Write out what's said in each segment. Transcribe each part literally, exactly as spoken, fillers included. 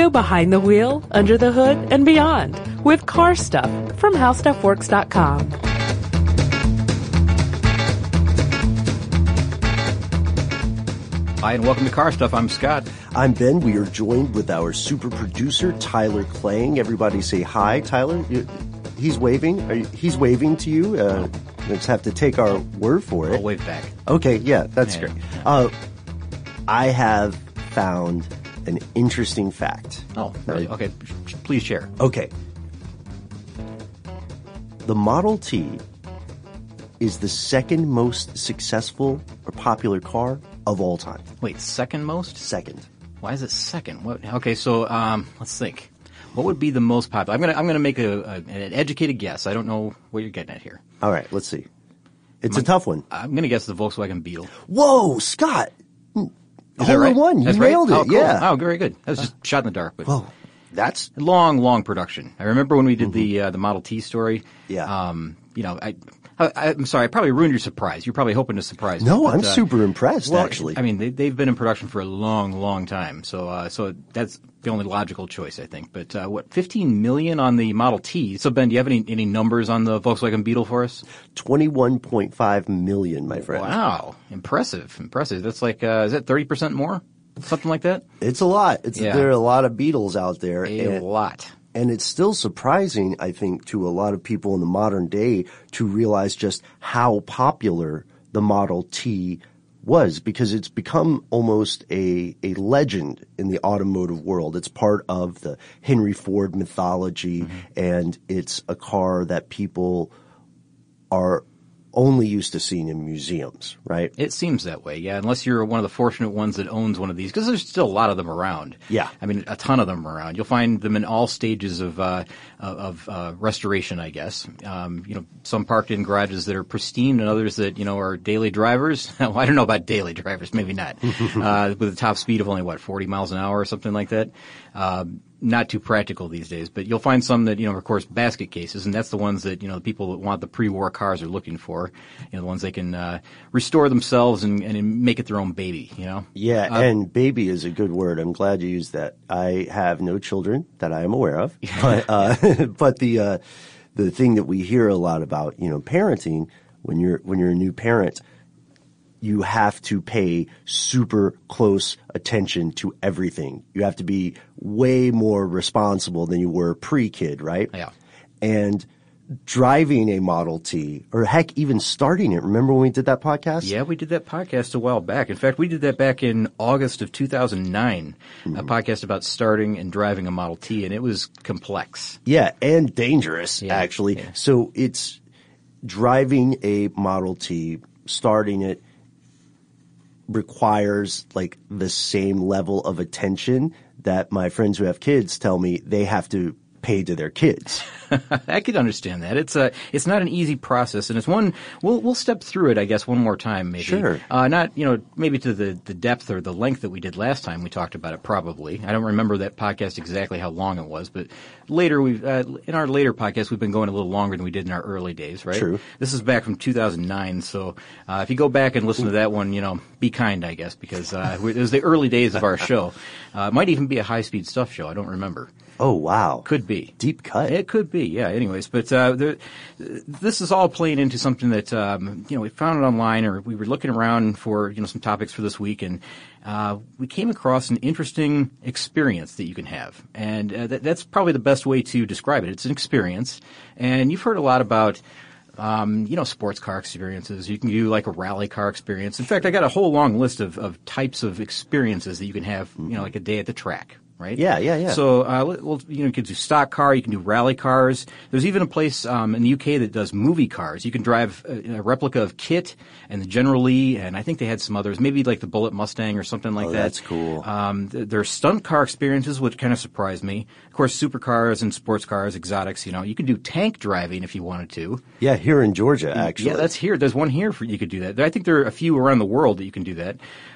Go behind the wheel, under the hood, and beyond with Car Stuff from how stuff works dot com. Hi, and welcome to Car Stuff. I'm Scott. I'm Ben. We are joined with our super producer, Tyler Klang. Everybody say hi, Tyler. He's waving. Are you, he's waving to you. Uh, let's have to take our word for it. I'll wave back. Okay, yeah, that's yeah. great. Uh, I have found an interesting fact. Oh, really? Okay, please share. Okay. The Model T is the second most successful or popular car of all time. Wait, second most? Second. Why is it second? What? Okay, so um, let's think. What would be the most popular? I'm gonna I'm gonna make a, a an educated guess. I don't know what you're getting at here. All right, let's see. It's I'm, a tough one. I'm gonna guess the Volkswagen Beetle. Whoa, Scott! Is that right? One. You that's nailed right? it. Oh, cool. Yeah. Oh, very good. That was just shot in the dark. But whoa, that's long, long production. I remember when we did mm-hmm. the uh, the Model T story. Yeah. Um, you know, I. I, I'm sorry, I probably ruined your surprise. You're probably hoping to surprise me. No, but, I'm uh, super impressed, well, actually. I mean, they, they've been in production for a long, long time. So uh, so that's the only logical choice, I think. But uh, what, fifteen million on the Model T? So, Ben, do you have any, any numbers on the Volkswagen Beetle for us? twenty-one point five million, my friend. Wow. Impressive. Impressive. That's like, uh, is that thirty percent more? Something like that? It's a lot. It's, yeah. There are a lot of Beetles out there. A and, lot. And it's still surprising, I think, to a lot of people in the modern day to realize just how popular the Model T was, because it's become almost a, a legend in the automotive world. It's part of the Henry Ford mythology, mm-hmm. and it's a car that people are only used to seeing in museums, right? It seems that way, yeah, unless you're one of the fortunate ones that owns one of these, because there's still a lot of them around. Yeah. I mean, a ton of them around. You'll find them in all stages of uh of uh restoration, I guess. Um, you know, some parked in garages that are pristine and others that, you know, are daily drivers. Well, I don't know about daily drivers, maybe not. uh with a top speed of only, what, forty miles an hour or something like that. Um Not too practical these days, but you'll find some that, you know, of course, basket cases, and that's the ones that, you know, the people that want the pre-war cars are looking for. You know, the ones they can uh, restore themselves and, and make it their own baby, you know? Yeah, uh, and baby is a good word. I'm glad you used that. I have no children that I am aware of, but uh, but the uh, the thing that we hear a lot about, you know, parenting, when you're when you're a new parent, you have to pay super close attention to everything. You have to be way more responsible than you were pre-kid, right? Yeah. And driving a Model T, or heck, even starting it. Remember when we did that podcast? Yeah, we did that podcast a while back. In fact, we did that back in August of two thousand nine, mm-hmm. a podcast about starting and driving a Model T, and it was complex. Yeah, and dangerous, yeah, actually. Yeah. So it's driving a Model T, starting it, requires like the same level of attention that my friends who have kids tell me they have to pay to their kids. I could understand that. It's a, it's not an easy process, and it's one, we'll, we'll step through it, I guess, one more time, maybe. Sure. Uh, not, you know, maybe to the, the depth or the length that we did last time we talked about it, probably. I don't remember that podcast exactly how long it was, but later we've, uh, in our later podcast, we've been going a little longer than we did in our early days, right? True. This is back from two thousand nine, so, uh, if you go back and listen to that one, you know, be kind, I guess, because, uh, it was the early days of our show. Uh, it might even be a high-speed stuff show. I don't remember. Oh, wow. Could be. Deep cut. It could be, yeah. Anyways, but uh, there, this is all playing into something that, um, you know, we found it online, or we were looking around for, you know, some topics for this week, and uh, we came across an interesting experience that you can have. And uh, that, that's probably the best way to describe it. It's an experience. And you've heard a lot about Um, you know, sports car experiences. You can do like a rally car experience. In fact, I got a whole long list of, of types of experiences that you can have, you know, like a day at the track. Right? Yeah, yeah, yeah. So, uh, well, you know, you can do stock car, you can do rally cars. There's even a place um, in the U K that does movie cars. You can drive a, a replica of KITT and the General Lee, and I think they had some others, maybe like the Bullitt Mustang or something like oh, that. That's cool. Um, th- there are stunt car experiences, which kind of surprised me. Of course, supercars and sports cars, exotics. You know, you can do tank driving if you wanted to. Yeah, here in Georgia, actually. Yeah, that's here. There's one here for you could do that. I think there are a few around the world that you can do that.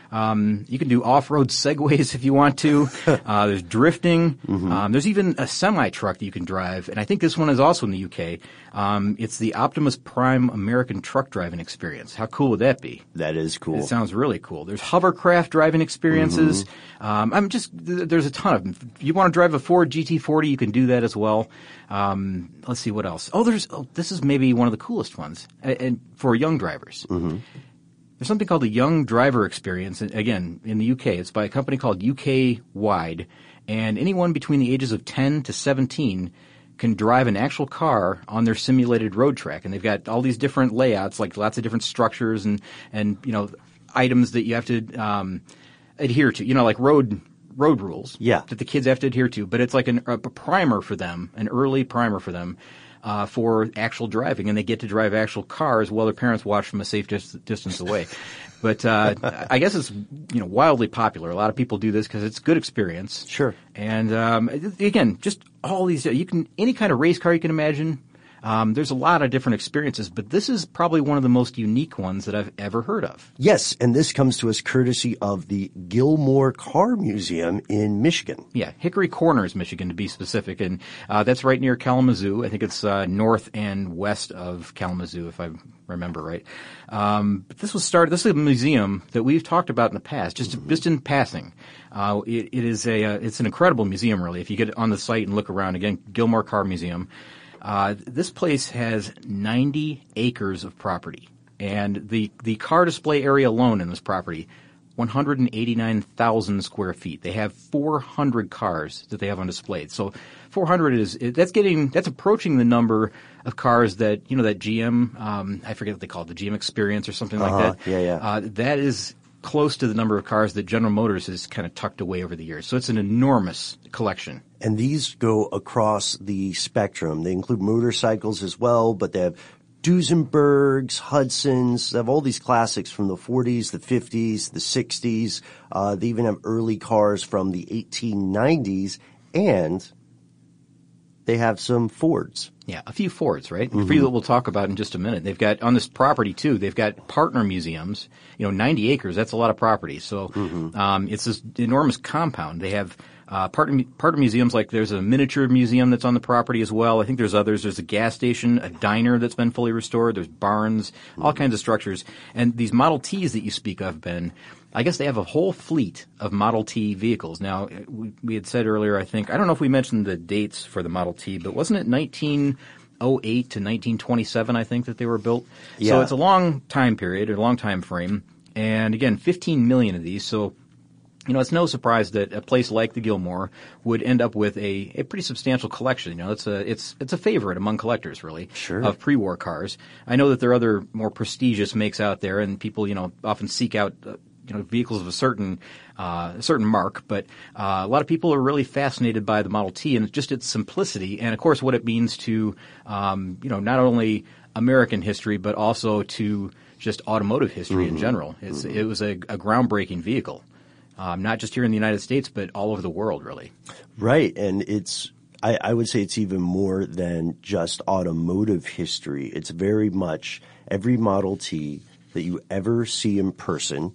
Um, you can do off-road segways if you want to. Uh, there's drifting. Mm-hmm. Um, there's even a semi-truck that you can drive, and I think this one is also in the U K. Um, it's the Optimus Prime American Truck Driving Experience. How cool would that be? That is cool. It sounds really cool. There's hovercraft driving experiences. Mm-hmm. Um, I'm just th- there's a ton of them. If you want to drive a Ford G T forty, you can do that as well. Um, let's see what else. Oh, there's oh, this is maybe one of the coolest ones, and, and for young drivers. Mm-hmm. There's something called the Young Driver Experience, and again, in the U K. It's by a company called U K Wide, and anyone between the ages of ten to seventeen can drive an actual car on their simulated road track. And they've got all these different layouts, like lots of different structures and, and you know, items that you have to um, adhere to, you know, like road road rules yeah. that the kids have to adhere to. But it's like an, a primer for them, an early primer for them. Uh, for actual driving, and they get to drive actual cars while their parents watch from a safe dis- distance away. But uh, I guess it's you know wildly popular. A lot of people do this because it's a good experience. Sure. And um, again, just all these you can any kind of race car you can imagine. Um, there's a lot of different experiences, but this is probably one of the most unique ones that I've ever heard of. Yes, and this comes to us courtesy of the Gilmore Car Museum in Michigan. Yeah, Hickory Corners, Michigan, to be specific, and uh, that's right near Kalamazoo. I think it's uh, north and west of Kalamazoo, if I remember right. Um, but this was started. This is a museum that we've talked about in the past, just mm-hmm. just in passing. Uh, it, it is a uh, it's an incredible museum, really. If you get on the site and look around, again, Gilmore Car Museum. Uh, this place has ninety acres of property, and the, the car display area alone in this property, one hundred eighty-nine thousand square feet. They have four hundred cars that they have on display. So four hundred is, that's getting, that's approaching the number of cars that, you know, that G M, um, I forget what they call it, the G M Experience or something uh-huh. like that. Yeah, yeah. Uh, that is close to the number of cars that General Motors has kind of tucked away over the years. So it's an enormous collection. And these go across the spectrum. They include motorcycles as well, but they have Duesenbergs, Hudsons. They have all these classics from the forties, the fifties, the sixties. Uh, they even have early cars from the eighteen nineties, and they have some Fords. Yeah, a few Fords, right? Mm-hmm. A few that we'll talk about in just a minute. They've got, on this property too, they've got partner museums. You know, ninety acres, that's a lot of property. So mm-hmm. um, it's this enormous compound. They have uh, partner, partner museums, like there's a miniature museum that's on the property as well. I think there's others. There's a gas station, a diner that's been fully restored. There's barns, mm-hmm. all kinds of structures. And these Model Ts that you speak of, Ben, I guess they have a whole fleet of Model T vehicles. Now, we, we had said earlier, I think, I don't know if we mentioned the dates for the Model T, but wasn't it nineteen oh eight to nineteen twenty-seven, I think, that they were built? Yeah. So it's a long time period, a long time frame. And again, fifteen million of these. So, you know, it's no surprise that a place like the Gilmore would end up with a, a pretty substantial collection. You know, it's a, it's, it's a favorite among collectors, really, sure. of pre-war cars. I know that there are other more prestigious makes out there, and people, you know, often seek out, uh, you know, vehicles of a certain, uh, a certain mark, but, uh, a lot of people are really fascinated by the Model T and just its simplicity and, of course, what it means to, um, you know, not only American history, but also to just automotive history mm-hmm. in general. It's, mm-hmm. It was a, a groundbreaking vehicle, um, not just here in the United States, but all over the world, really. Right. And it's, I, I would say it's even more than just automotive history. It's very much every Model T that you ever see in person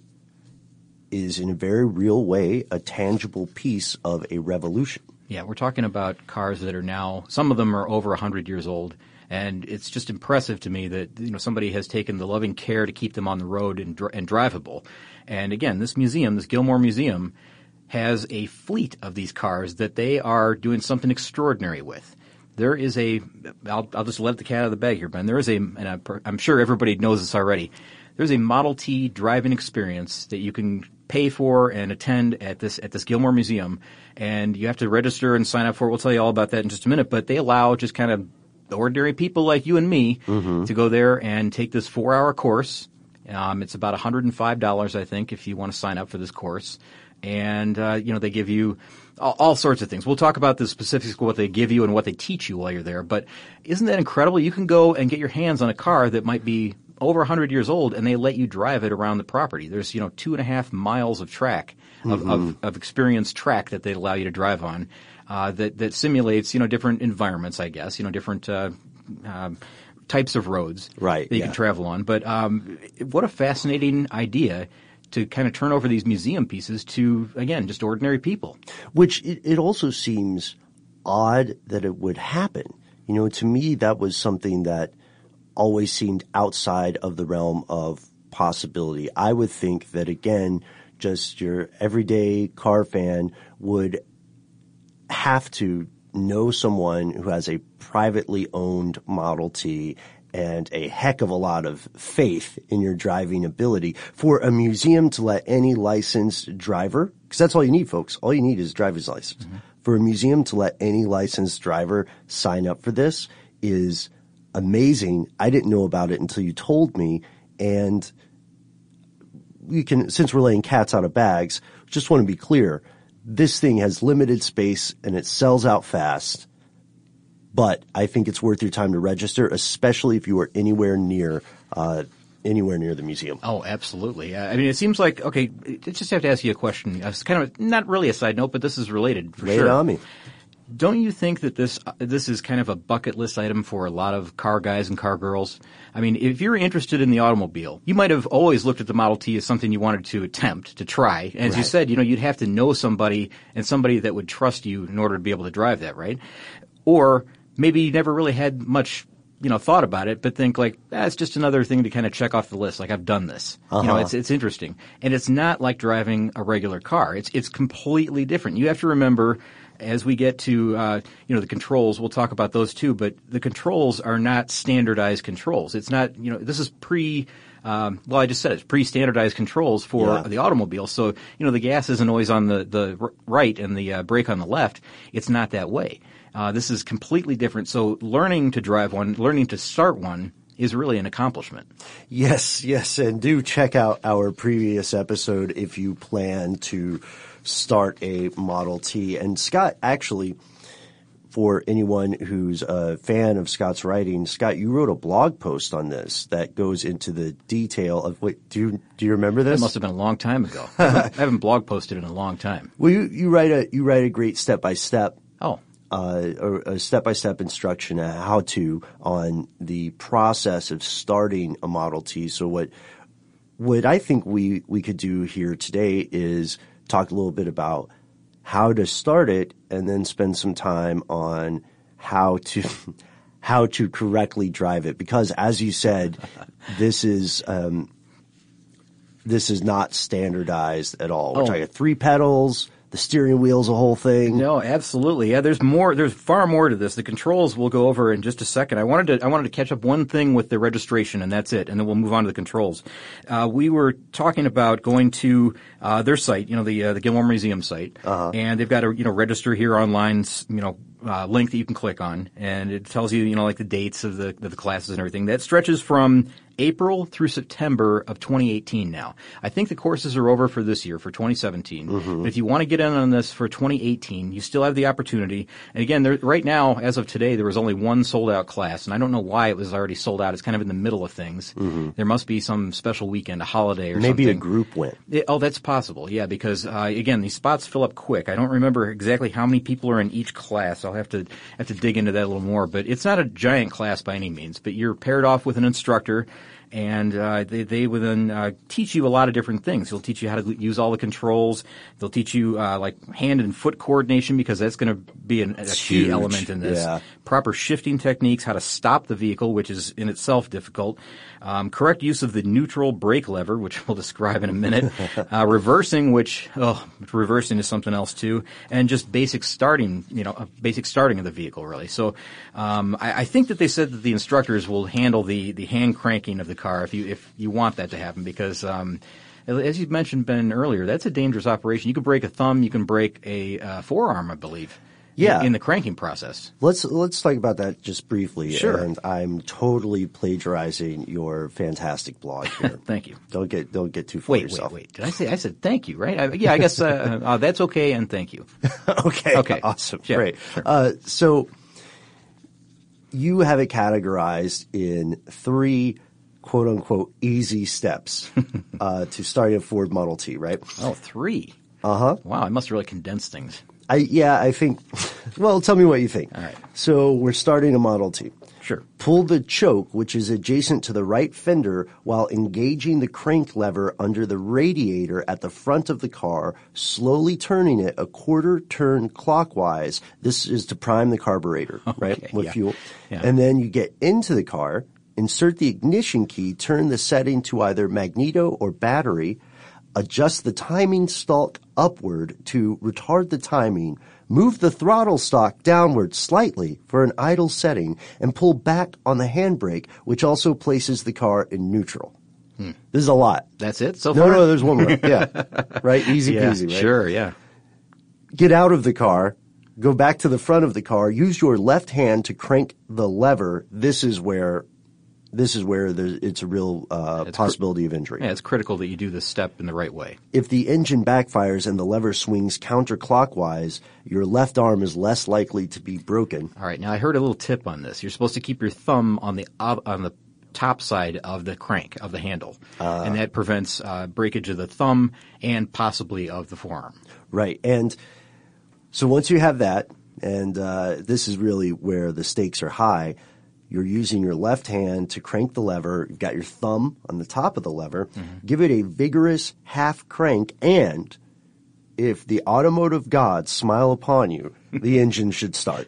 is in a very real way a tangible piece of a revolution. Yeah, we're talking about cars that are now, some of them are over one hundred years old, and it's just impressive to me that, you know, somebody has taken the loving care to keep them on the road and, and drivable. And again, this museum, this Gilmore Museum, has a fleet of these cars that they are doing something extraordinary with. There is a, I'll, I'll just let the cat out of the bag here, Ben. There is a, and I'm, I'm sure everybody knows this already, there's a Model T driving experience that you can pay for and attend at this at this Gilmore Museum, and you have to register and sign up for it. We'll tell you all about that in just a minute, but they allow just kind of ordinary people like you and me mm-hmm. to go there and take this four-hour course. Um, it's about one hundred five dollars, I think, if you want to sign up for this course. And, uh, you know, they give you all, all sorts of things. We'll talk about the specifics of what they give you and what they teach you while you're there. But isn't that incredible? You can go and get your hands on a car that might be over one hundred years old, and they let you drive it around the property. There's, you know, two and a half miles of track, of, mm-hmm. of, of experienced track that they allow you to drive on, uh, that, that simulates, you know, different environments, I guess, you know, different, uh, um, types of roads right, that you yeah. can travel on. But, um, what a fascinating idea to kind of turn over these museum pieces to, again, just ordinary people. Which it, it also seems odd that it would happen. You know, to me, that was something that always seemed outside of the realm of possibility. I would think that, again, just your everyday car fan would have to know someone who has a privately owned Model T and a heck of a lot of faith in your driving ability for a museum to let any licensed driver, because that's all you need, folks. All you need is a driver's license. Mm-hmm. For a museum to let any licensed driver sign up for this is amazing. I didn't know about it until you told me, and we can, since we're laying cats out of bags, just want to be clear. This thing has limited space and it sells out fast. But I think it's worth your time to register, especially if you are anywhere near uh, anywhere near the museum. Oh, absolutely. Uh, I mean, it seems like, okay, I just have to ask you a question. It's kind of not really a side note, but this is related for Lay sure. it on me. Don't you think that this uh, this is kind of a bucket list item for a lot of car guys and car girls? I mean, if you're interested in the automobile, you might have always looked at the Model T as something you wanted to attempt, to try. And as right. you said, you know, you'd have to know somebody and somebody that would trust you in order to be able to drive that, right? Or maybe you never really had much, you know, thought about it, but think like, ah, it's just another thing to kind of check off the list. Like, I've done this. Uh-huh. You know, it's it's interesting. And it's not like driving a regular car. It's it's completely different. You have to remember, as we get to, uh, you know, the controls, we'll talk about those too, but the controls are not standardized controls. It's not, you know, this is pre, um, well, I just said it's pre-standardized controls for yeah. the automobile. So, you know, the gas isn't always on the, the right and the uh, brake on the left. It's not that way. Uh, this is completely different. So learning to drive one, learning to start one is really an accomplishment. Yes, yes. And do check out our previous episode if you plan to start a Model T. And Scott, actually, for anyone who's a fan of Scott's writing, Scott, you wrote a blog post on this that goes into the detail of what, do you, do you remember this? It must have been a long time ago. I haven't, I haven't blog posted in a long time. Well, you, you write a, you write a great step-by-step Oh. Uh, a step-by-step instruction on how to on the process of starting a Model T. So what what I think we, we could do here today is talk a little bit about how to start it and then spend some time on how to how to correctly drive it. Because as you said, this is um, this is not standardized at all. We're oh. talking three pedals. The steering wheel's a whole thing. No, absolutely. Yeah, there's more. There's far more to this. The controls we'll go over in just a second. I wanted to. I wanted to catch up one thing with the registration, and that's it. And then we'll move on to the controls. Uh, we were talking about going to uh, their site, you know, the uh, the Gilmore Museum site, uh-huh. and they've got a you know register here online, you know, uh, link that you can click on, and it tells you you know like the dates of the of the classes and everything. That stretches from April through September of twenty eighteen now. I think the courses are over for this year, for twenty seventeen. Mm-hmm. But if you want to get in on this for twenty eighteen, you still have the opportunity. And again, there, right now, as of today, there was only one sold-out class, and I don't know why it was already sold out. It's kind of in the middle of things. Mm-hmm. There must be some special weekend, a holiday or Maybe something. Maybe a group went. It, oh, that's possible, yeah, because, uh, again, these spots fill up quick. I don't remember exactly how many people are in each class. I'll have to have to dig into that a little more. But it's not a giant class by any means. But you're paired off with an instructor. And uh, they, they will then uh, teach you a lot of different things. They'll teach you how to use all the controls. They'll teach you uh, like hand and foot coordination, because that's going to be an, a key huge. element in this. Yeah. Proper shifting techniques, how to stop the vehicle, which is in itself difficult. Um, correct use of the neutral brake lever, which we'll describe in a minute. uh, reversing, which oh, reversing is something else too. And just basic starting, you know, basic starting of the vehicle, really. So um, I, I think that they said that the instructors will handle the the hand cranking of the car if you if you want that to happen, because um, as you mentioned, Ben, earlier, that's a dangerous operation. You can break a thumb, you can break a uh, forearm, I believe. Yeah. In, in the cranking process. Let's let's talk about that just briefly. Sure. And I'm totally plagiarizing your fantastic blog here. Thank you. Don't get don't get too far Wait, yourself. wait, wait. Did I say I said thank you, right? I, yeah, I guess uh, uh, that's okay, and thank you. okay. Okay. Awesome. Yeah, Great. sure. Uh, so you have it categorized in three quote unquote easy steps uh, to start a Ford Model T, right? Oh, three. Uh huh. Wow, I must have really condensed things. I yeah, I think. Well, tell me what you think. All right. So we're starting a Model T. Sure. Pull the choke, which is adjacent to the right fender, while engaging the crank lever under the radiator at the front of the car, slowly turning it a quarter turn clockwise. This is to prime the carburetor, right, okay, with yeah. fuel. Yeah. And then you get into the car, insert the ignition key, turn the setting to either magneto or battery, adjust the timing stalk upward to retard the timing, move the throttle stalk downward slightly for an idle setting, and pull back on the handbrake, which also places the car in neutral. Hmm. This is a lot. That's it so no, far? No, no, there's one more. Yeah. Right? Easy yeah, peasy, right? Sure, yeah. Get out of the car, go back to the front of the car, use your left hand to crank the lever. This is where This is where there's, it's a real uh, it's possibility of injury. Yeah, it's critical that you do this step in the right way. If the engine backfires and the lever swings counterclockwise, your left arm is less likely to be broken. All right. Now, I heard a little tip on this. You're supposed to keep your thumb on the on the top side of the crank, of the handle, uh, and that prevents uh, breakage of the thumb and possibly of the forearm. Right. And so once you have that, and uh, this is really where the stakes are high, you're using your left hand to crank the lever. You've got your thumb on the top of the lever. Mm-hmm. Give it a vigorous half crank, and if the automotive gods smile upon you, the engine should start.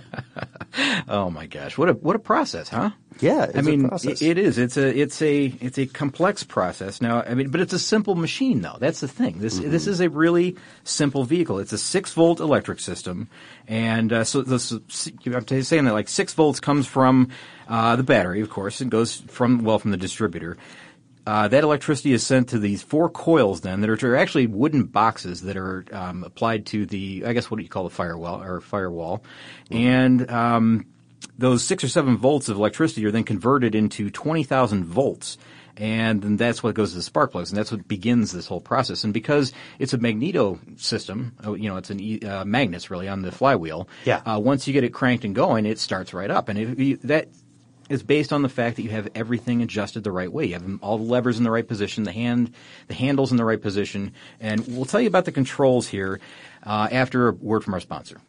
Oh my gosh, what a what a process, huh? Yeah, it's I mean, a process. it is. It's a it's a it's a complex process. Now, I mean, but it's a simple machine, though. That's the thing. This mm-hmm. this is a really simple vehicle. It's a six volt electric system, and uh, so this, I'm saying that like six volts comes from uh, the battery, of course, and goes from well from the distributor. Uh, that electricity is sent to these four coils then that are, are actually wooden boxes that are um, applied to the, I guess what do you call the firewall or firewall. Mm-hmm. And um, those six or seven volts of electricity are then converted into twenty thousand volts. And then that's what goes to the spark plugs, and that's what begins this whole process. And because it's a magneto system, you know, it's an uh, magnets really on the flywheel. Yeah. Uh, once you get it cranked and going, it starts right up. And if you, that is based on the fact that you have everything adjusted the right way. You have all the levers in the right position, the hand, the handles in the right position. And we'll tell you about the controls here uh, after a word from our sponsor.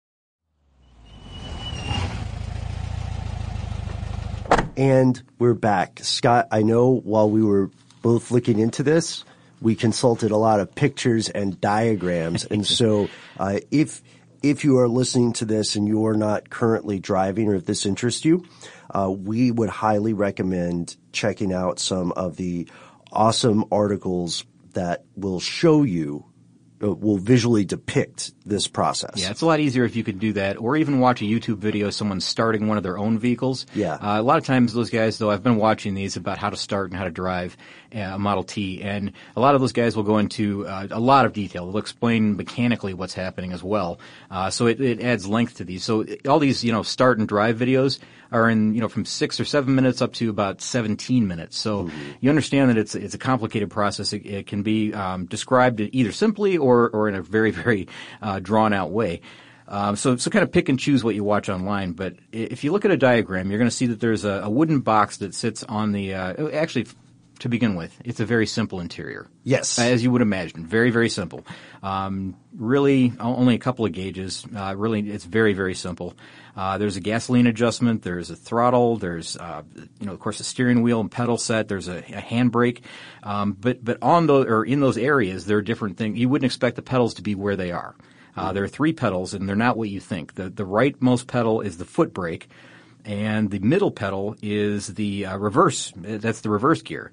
And we're back. Scott, I know while we were both looking into this, we consulted a lot of pictures and diagrams. And so uh, if if you are listening to this and you are not currently driving, or if this interests you, uh, we would highly recommend checking out some of the awesome articles that will show you, uh, will visually depict this process. Yeah, it's a lot easier if you could do that, or even watch a YouTube video of someone starting one of their own vehicles. Yeah. Uh, a lot of times those guys, though, I've been watching these about how to start and how to drive a Model T, and a lot of those guys will go into uh, a lot of detail. They'll explain mechanically what's happening as well. Uh, so it, it adds length to these. So it, all these, you know, start and drive videos are in, you know, from six or seven minutes up to about seventeen minutes. So mm-hmm. you understand that it's it's a complicated process. It, it can be um, described either simply or or in a very very uh, drawn out way. Um, so, so kind of pick and choose what you watch online. But if you look at a diagram, you're going to see that there's a, a wooden box that sits on the. Uh, actually, to begin with, it's a very simple interior. Yes, as you would imagine, very very simple. Um, really, only a couple of gauges. Uh, really, it's very very simple. Uh, there's a gasoline adjustment. There's a throttle. There's, uh, you know, of course, a steering wheel and pedal set. There's a, a handbrake. Um, but but on those or in those areas, there are different things. You wouldn't expect the pedals to be where they are. Uh, there are three pedals, and they're not what you think. The the rightmost pedal is the foot brake, and the middle pedal is the uh, reverse. That's the reverse gear.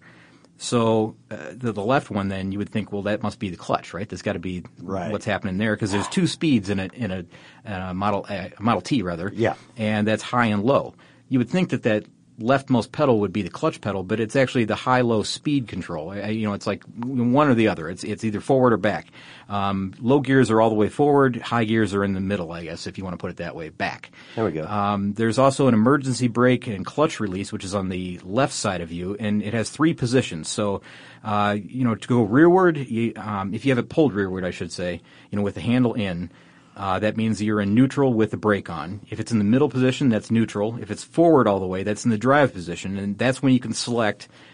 So uh, the, the left one, then you would think, well, that must be the clutch, right? That's got to be right. what's happening there, because there's two speeds in a in a, in a model a Model T rather. Yeah, and that's high and low. You would think that that leftmost pedal would be the clutch pedal, but it's actually the high-low speed control. I, you know, it's like one or the other. It's it's either forward or back. Um, low gears are all the way forward. High gears are in the middle, I guess, if you want to put it that way, back. There we go. Um, there's also an emergency brake and clutch release, which is on the left side of you, and it has three positions. So, uh, you know, to go rearward, you, um, if you have it pulled rearward, I should say, you know, with the handle in, Uh, that means you're in neutral with the brake on. If it's in the middle position, that's neutral. If it's forward all the way, that's in the drive position, and that's when you can select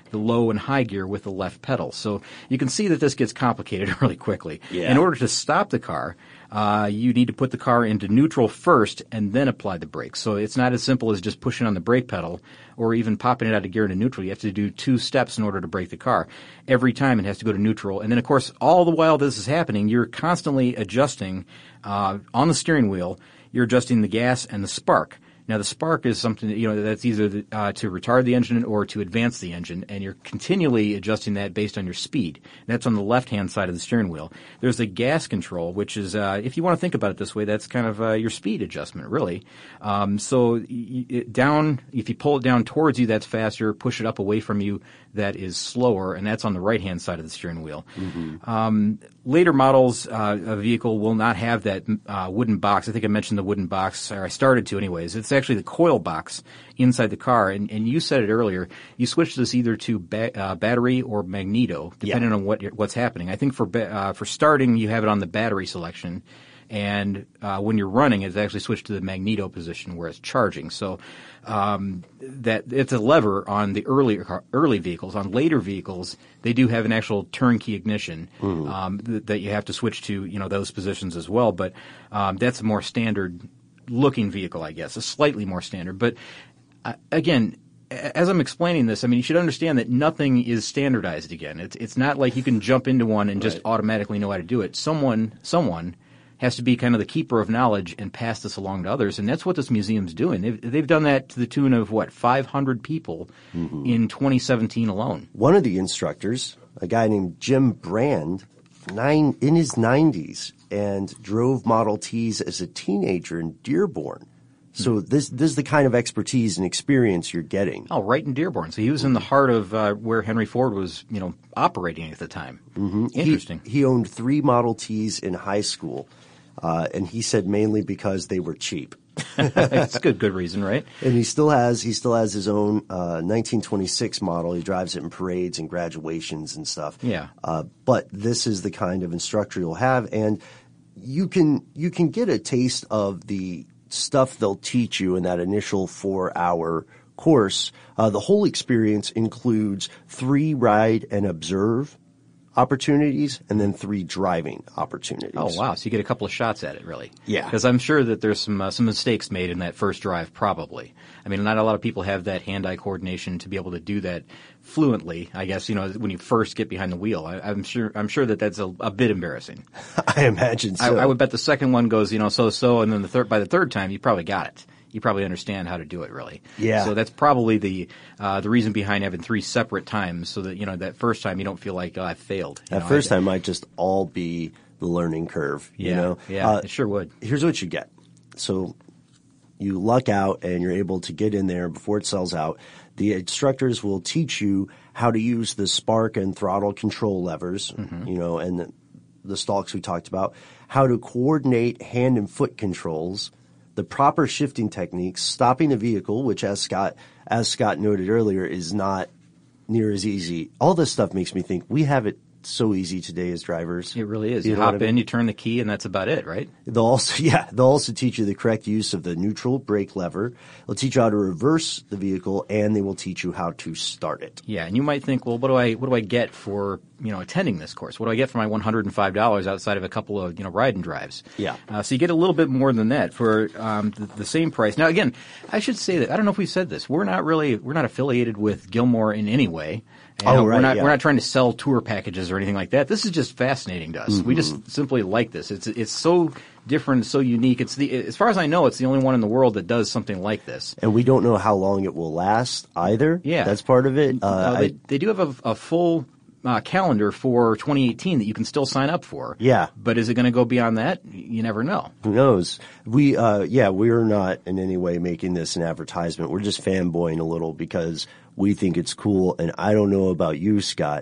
the low and high gear with the left pedal. So you can see that this gets complicated really quickly. Yeah. In order to stop the car, uh, you need to put the car into neutral first and then apply the brakes. So it's not as simple as just pushing on the brake pedal or even popping it out of gear into neutral. You have to do two steps in order to brake the car. Every time it has to go to neutral. And then, of course, all the while this is happening, you're constantly adjusting uh, on the steering wheel. You're adjusting the gas and the spark. Now, the spark is something that, you know, that's either uh, to retard the engine or to advance the engine, and you're continually adjusting that based on your speed. That's on the left-hand side of the steering wheel. There's the gas control, which is, uh, if you want to think about it this way, that's kind of uh, your speed adjustment, really. Um, so y- it down, if you pull it down towards you, that's faster. Push it up away from you, that is slower, and that's on the right-hand side of the steering wheel. Mm-hmm. Um, later models, uh, a vehicle will not have that uh, wooden box. I think I mentioned the wooden box, or I started to anyways. It's actually the coil box inside the car, and, and you said it earlier. You switched this either to ba- uh, battery or magneto, depending yeah. on what what's happening. I think for ba- uh, for starting, you have it on the battery selection, and uh, when you're running, it's actually switched to the magneto position where it's charging. So um, that it's a lever on the early early vehicles. On later vehicles, they do have an actual turnkey ignition mm-hmm. um, th- that you have to switch to, you know, those positions as well. But um, that's a more standard looking vehicle, I guess, a slightly more standard. But uh, again, as I'm explaining this, I mean, you should understand that nothing is standardized again. It's it's not like you can jump into one and right. just automatically know how to do it. Someone someone has to be kind of the keeper of knowledge and pass this along to others, and that's what this museum's doing. They've they've done that to the tune of what, five hundred people mm-hmm. in twenty seventeen alone. One of the instructors, a guy named Jim Brand, nine in his nineties, and drove Model Ts as a teenager in Dearborn. So this this is the kind of expertise and experience you're getting. Oh, right in Dearborn. So he was in the heart of uh, where Henry Ford was, you know, operating at the time. Mm-hmm. Interesting. He, he owned three Model Ts in high school, uh, and he said mainly because they were cheap. That's a good good reason, right? And he still has he still has his own uh, nineteen twenty-six model. He drives it in parades and graduations and stuff. Yeah. Uh, but this is the kind of instructor you'll have, and you can you can get a taste of the stuff they'll teach you in that initial four-hour course. Uh, the whole experience includes three ride and observe opportunities and then three driving opportunities. Oh, wow. So you get a couple of shots at it, really. Yeah. Because I'm sure that there's some uh, some mistakes made in that first drive, probably. I mean, not a lot of people have that hand-eye coordination to be able to do that fluently, I guess, you know, when you first get behind the wheel. I, I'm sure I'm sure that that's a, a bit embarrassing. I imagine so. I, I would bet the second one goes, you know, so-so, and then the third by the third time, you probably got it. You probably understand how to do it, really. Yeah. So that's probably the uh, the reason behind having three separate times, so that, you know, that first time you don't feel like, oh, I failed. You that know, first I, time might just all be the learning curve. Yeah, you know? yeah, uh, it sure would. Here's what you get. So you luck out and you're able to get in there before it sells out. The instructors will teach you how to use the spark and throttle control levers, mm-hmm. you know, and the, the stalks we talked about, how to coordinate hand and foot controls, the proper shifting techniques, stopping the vehicle, which as Scott as Scott noted earlier is not near as easy. All this stuff makes me think we have it so easy today as drivers. It really is. You, you know hop I mean? in, you turn the key, and that's about it, right? They'll also, yeah, they'll also teach you the correct use of the neutral brake lever. They'll teach you how to reverse the vehicle, and they will teach you how to start it. Yeah, and you might think, well, what do I what do I get for, you know, attending this course? What do I get for my one hundred five dollars outside of a couple of, you know, ride and drives? Yeah. Uh, so you get a little bit more than that for um, the, the same price. Now, again, I should say that I don't know if we said this. We're not really we're not affiliated with Gilmore in any way. You know, oh, right, we're not yeah. we're not trying to sell tour packages or anything like that. This is just fascinating to us. Mm-hmm. We just simply like this. It's it's so different, so unique. It's the as far as I know, it's the only one in the world that does something like this. And we don't know how long it will last either. Yeah, that's part of it. Uh, uh, they, I, they do have a, a full uh, calendar for twenty eighteen that you can still sign up for. Yeah, but is it going to go beyond that? You never know. Who knows? We uh, yeah, we're not in any way making this an advertisement. We're just fanboying a little because we think it's cool. And I don't know about you, Scott,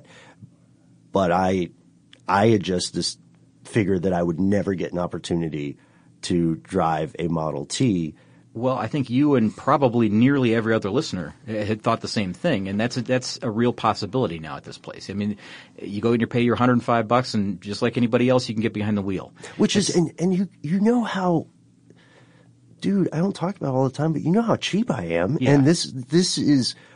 but I I had just this figured that I would never get an opportunity to drive a Model T. Well, I think you and probably nearly every other listener had thought the same thing, and that's a, that's a real possibility now at this place. I mean, you go and you pay your one hundred five bucks, and just like anybody else, you can get behind the wheel. Which it's, is, and, and you you know how, dude, I don't talk about it all the time, but you know how cheap I am, yeah. and this this is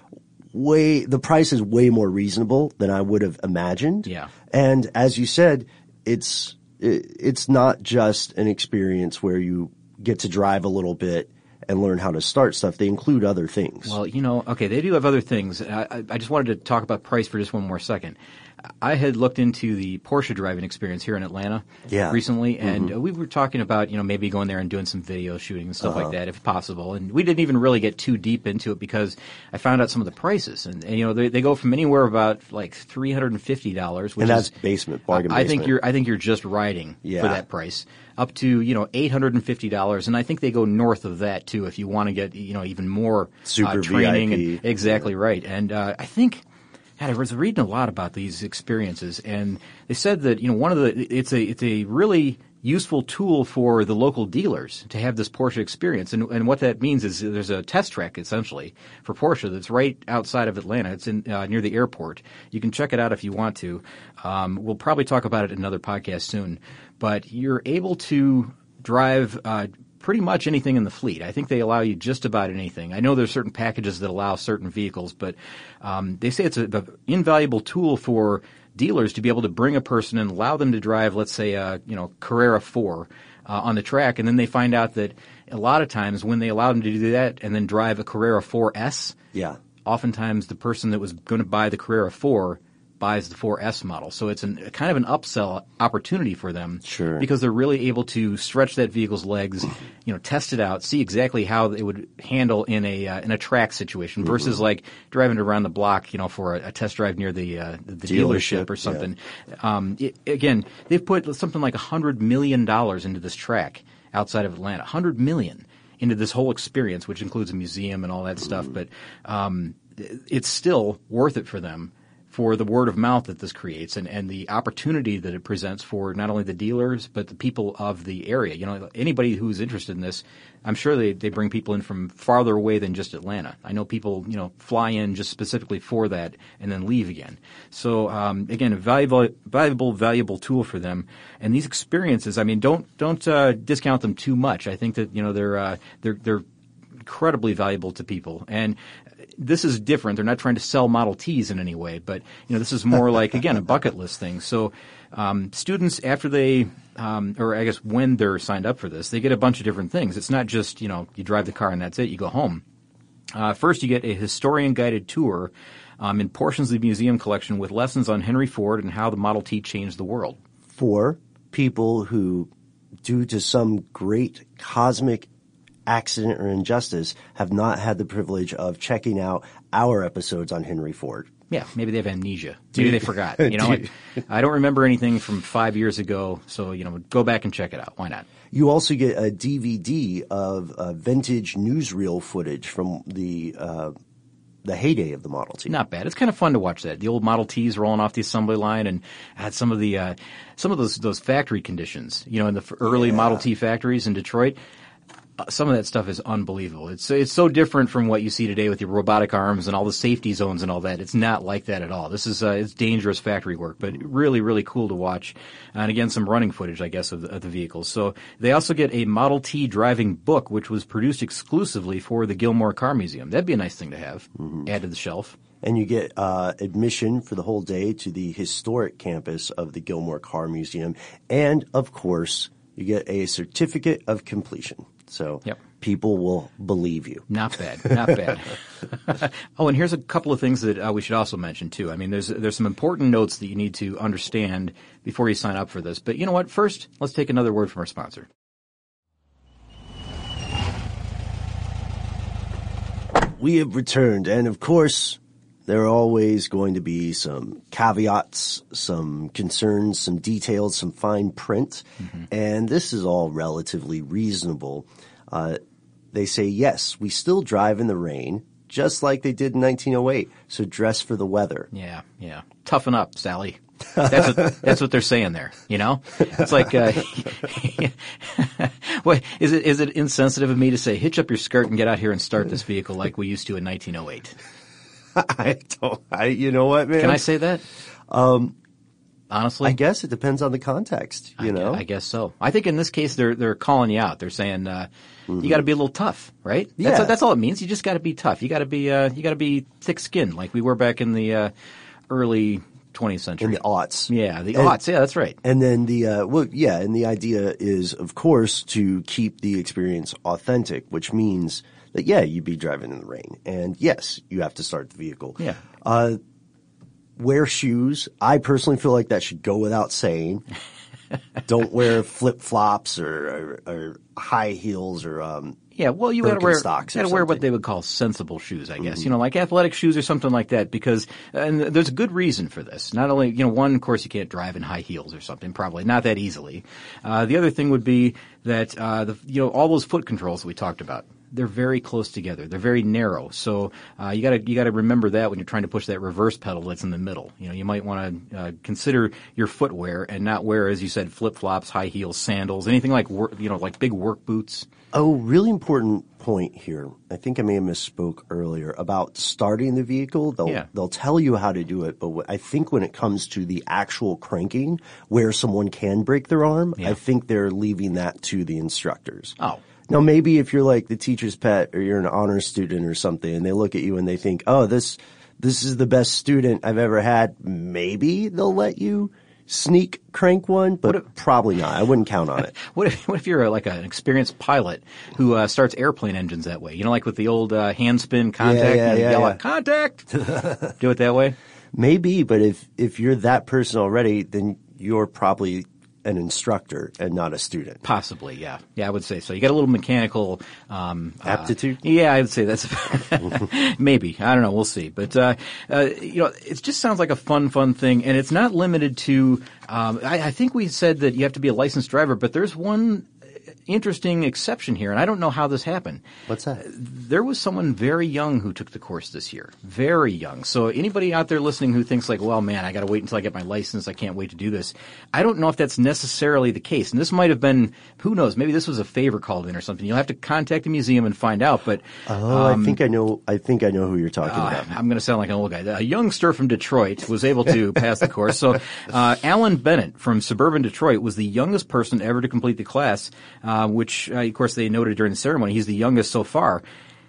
way, the price is way more reasonable than I would have imagined. Yeah. And as you said, it's, it, it's not just an experience where you get to drive a little bit and learn how to start stuff. They include other things. Well, you know, okay, they do have other things. I, I just wanted to talk about price for just one more second. I had looked into the Porsche driving experience here in Atlanta yeah. recently, and mm-hmm. uh, we were talking about, you know, maybe going there and doing some video shooting and stuff uh-huh. like that if possible. And we didn't even really get too deep into it because I found out some of the prices. And, and you know, they, they go from anywhere about like three hundred fifty dollars, which and that's is basement, bargain I, basement. I think you're I think you're just riding yeah. for that price. Up to, you know, eight hundred fifty dollars, and I think they go north of that too if you want to get, you know, even more super uh, training. V I P. And, exactly yeah. right. And uh, I think God, I was reading a lot about these experiences, and they said that, you know, one of the it's a it's a really useful tool for the local dealers to have this Porsche experience. And, and what that means is there's a test track essentially for Porsche that's right outside of Atlanta. It's in uh, near the airport. You can check it out if you want to. Um, we'll probably talk about it in another podcast soon. But you're able to drive uh, pretty much anything in the fleet. I think they allow you just about anything. I know there's certain packages that allow certain vehicles, but um, they say it's an invaluable tool for dealers to be able to bring a person and allow them to drive, let's say, a you know Carrera four uh, on the track, and then they find out that a lot of times when they allow them to do that and then drive a Carrera four S, yeah, oftentimes the person that was going to buy the Carrera four buys the four S model. So it's an, a kind of an upsell opportunity for them. Sure. Because they're really able to stretch that vehicle's legs, you know, test it out, see exactly how it would handle in a uh, in a track situation versus mm-hmm. like driving it around the block, you know, for a, a test drive near the uh, the dealership, dealership or something. Yeah. Um, it, again, they've put something like a hundred million dollars into this track outside of Atlanta. Hundred million into this whole experience, which includes a museum and all that mm-hmm. stuff. But um, it's still worth it for them, for the word of mouth that this creates and, and the opportunity that it presents for not only the dealers but the people of the area. You know, anybody who's interested in this, I'm sure they, they bring people in from farther away than just Atlanta. I know people, you know, fly in just specifically for that and then leave again. So, um, again, a valuable, valuable, valuable tool for them. And these experiences, I mean, don't don't uh, discount them too much. I think that, you know, they're uh, they're they're incredibly valuable to people. And this is different. They're not trying to sell Model Ts in any way, but you know, this is more like, again, a bucket list thing. So um, students, after they, um, or I guess when they're signed up for this, they get a bunch of different things. It's not just, you know, you drive the car and that's it, you go home. Uh, first, you get a historian-guided tour um, in portions of the museum collection with lessons on Henry Ford and how the Model T changed the world. For people who, due to some great cosmic accident or injustice, have not had the privilege of checking out our episodes on Henry Ford. Yeah, maybe they have amnesia. Maybe they forgot. You know, I, I don't remember anything from five years ago, so, you know, go back and check it out. Why not? You also get a D V D of uh, vintage newsreel footage from the uh, the heyday of the Model T. Not bad. It's kind of fun to watch that. The old Model Ts rolling off the assembly line, and had some of the uh, some of those those factory conditions. You know, in the early yeah. Model T factories in Detroit. Some of that stuff is unbelievable. It's it's so different from what you see today with your robotic arms and all the safety zones and all that. It's not like that at all. This is uh, it's dangerous factory work, but really, really cool to watch. And again, some running footage, I guess, of the, of the vehicles. So they also get a Model T driving book, which was produced exclusively for the Gilmore Car Museum. That'd be a nice thing to have. Mm-hmm. Add to the shelf. And you get uh, admission for the whole day to the historic campus of the Gilmore Car Museum. And, of course, you get a certificate of completion. So yep. people will believe you. Not bad, not bad. Oh, and here's a couple of things that uh, we should also mention, too. I mean, there's there's some important notes that you need to understand before you sign up for this. But you know what? First, let's take another word from our sponsor. We have returned, and of course, there are always going to be some caveats, some concerns, some details, some fine print, mm-hmm. and this is all relatively reasonable. Uh, they say, yes, we still drive in the rain, just like they did in nineteen oh eight, so dress for the weather. Yeah, yeah. Toughen up, Sally. That's what, that's what they're saying there, you know? It's like, uh, what, is it, is it insensitive of me to say, hitch up your skirt and get out here and start this vehicle like we used to in nineteen oh eight? I don't, I, you know what, man? Can I say that? Um, honestly? I guess it depends on the context, you I know? gu- I guess so. I think in this case they're they're calling you out. They're saying uh, mm-hmm. you got to be a little tough, right? That's, yeah. that's all it means. You just got to be tough. You got to be uh, you got to be thick-skinned, like we were back in the uh, early twentieth century. In the aughts. Yeah, the and, aughts. Yeah, that's right. And then the uh, well, yeah, and the idea is, of course, to keep the experience authentic, which means that yeah, you'd be driving in the rain, and yes, you have to start the vehicle. Yeah. Uh, wear shoes. I personally feel like that should go without saying. Don't wear flip flops or, or, or high heels or um. Yeah, well, you got to wear Birkenstocks or got to wear what something. they would call sensible shoes, I guess. Mm-hmm. You know, like athletic shoes or something like that. Because and there's a good reason for this. Not only, you know, one, of course, you can't drive in high heels or something, probably not that easily. Uh, the other thing would be that uh, the you know all those foot controls that we talked about. They're very close together. They're very narrow. So uh, you got to you got to remember that when you're trying to push that reverse pedal that's in the middle. You know, you might want to uh, consider your footwear and not wear, as you said, flip flops, high heels, sandals, anything like work, you know, like big work boots. Oh, really important point here. I think I may have misspoke earlier about starting the vehicle. They'll Yeah. they'll tell you how to do it, but wh- I think when it comes to the actual cranking, where someone can break their arm, Yeah. I think they're leaving that to the instructors. Oh. Now, maybe if you're like the teacher's pet or you're an honors student or something, and they look at you and they think, "Oh, this this is the best student I've ever had," maybe they'll let you sneak crank one, but if- probably not. I wouldn't count on it. What if, what if you're a, like an experienced pilot who uh, starts airplane engines that way? You know, like with the old uh, hand spin contact, yeah, and you yeah, yell yeah. out, "Contact!" Do it that way? Maybe, but if if you're that person already, then you're probably an instructor and not a student. Possibly, yeah. Yeah, I would say so. You got a little mechanical um, uh, Aptitude? yeah, I would say that's maybe. I don't know. We'll see. But uh, uh, you know, it just sounds like a fun, fun thing, and it's not limited to. Um, I, I think we said that you have to be a licensed driver, but there's one interesting exception here, and I don't know how this happened. What's that? There was someone very young who took the course this year. Very young. So anybody out there listening who thinks like, well, man, I got to wait until I get my license. I can't wait to do this. I don't know if that's necessarily the case. And this might have been, who knows, maybe this was a favor called in or something. You'll have to contact the museum and find out. But Oh, I think I know. I think I know who you're talking uh, about. I'm going to sound like an old guy. A youngster from Detroit was able to pass the course. So uh, Alan Bennett from suburban Detroit was the youngest person ever to complete the class, uh, which, uh, of course, they noted during the ceremony. He's the youngest so far.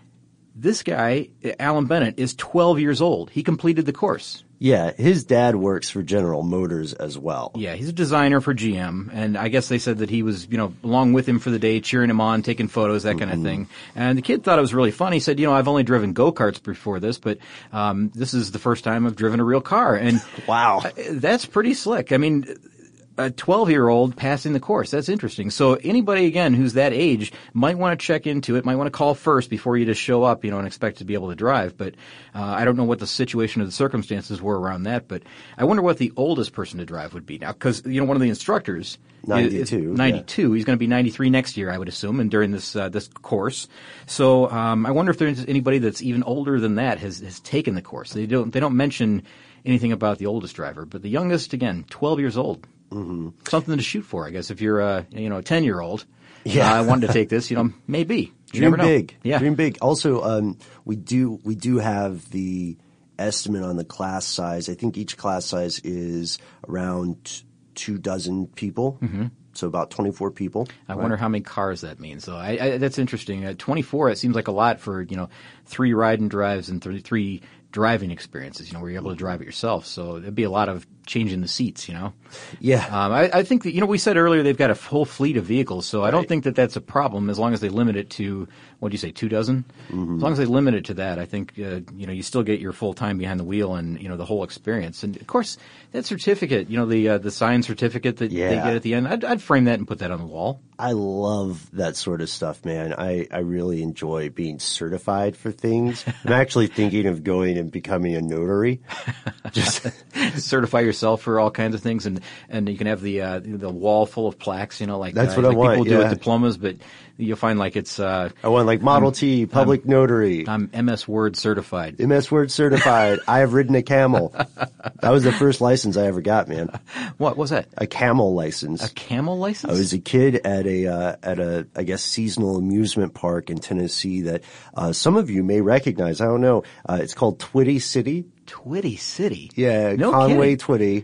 This guy, Alan Bennett, is twelve years old. He completed the course. Yeah, his dad works for General Motors as well. Yeah, he's a designer for G M, and I guess they said that he was, you know, along with him for the day, cheering him on, taking photos, that kind Mm-hmm. of thing. And the kid thought it was really fun. He said, you know, I've only driven go-karts before this, but um, this is the first time I've driven a real car. And Wow. uh, that's pretty slick. I mean, a twelve-year-old passing the course. That's interesting. So anybody, again, who's that age might want to check into it, might want to call first before you just show up, you know, and expect to be able to drive. But uh, I don't know what the situation or the circumstances were around that. But I wonder what the oldest person to drive would be now. Because, you know, one of the instructors ninety-two, is ninety-two. yeah. He's going to be ninety-three next year, I would assume, and during this uh, this course. So um, I wonder if there's anybody that's even older than that has, has taken the course. They don't, they don't mention anything about the oldest driver. But the youngest, again, twelve years old. Mm-hmm. Something to shoot for, I guess. If you're a you know a ten year old, Yeah. uh, I wanted to take this. You know, maybe you Dream never know. big. Yeah, Dream big. Also, um, we do we do have the estimate on the class size. I think each class size is around t- two dozen people. Mm-hmm. So about twenty-four people. I wonder how many cars that means. So I, I, that's interesting. At twenty-four, it seems like a lot for you know three ride and drives and th- three driving experiences. You know, where you're able to drive it yourself. So it'd be a lot of changing the seats. You know. Yeah. Um, I, I think that, you know, we said earlier they've got a full fleet of vehicles, so I don't think that that's a problem as long as they limit it to, what do you say, two dozen? Mm-hmm. As long as they limit it to that, I think, uh, you know, you still get your full time behind the wheel and, you know, the whole experience. And, of course, that certificate, you know, the uh, the signed certificate that Yeah. they get at the end, I'd, I'd frame that and put that on the wall. I love that sort of stuff, man. I, I really enjoy being certified for things. I'm actually thinking of going and becoming a notary. Just Certify yourself for all kinds of things, and, and you can have the uh, the wall full of plaques, you know, like, That's uh, what I like want, people do yeah. with diplomas, but you'll find like it's uh, I want like Model T, public notary. I'm M S Word certified. M S Word certified. I have ridden a camel. That was the first license I ever got, man. What was that? A camel license. A camel license? I was a kid at a uh, at a I guess seasonal amusement park in Tennessee that uh, some of you may recognize. I don't know. Uh, it's called Twitty City. Twitty City. Yeah, No Conway kidding. Twitty.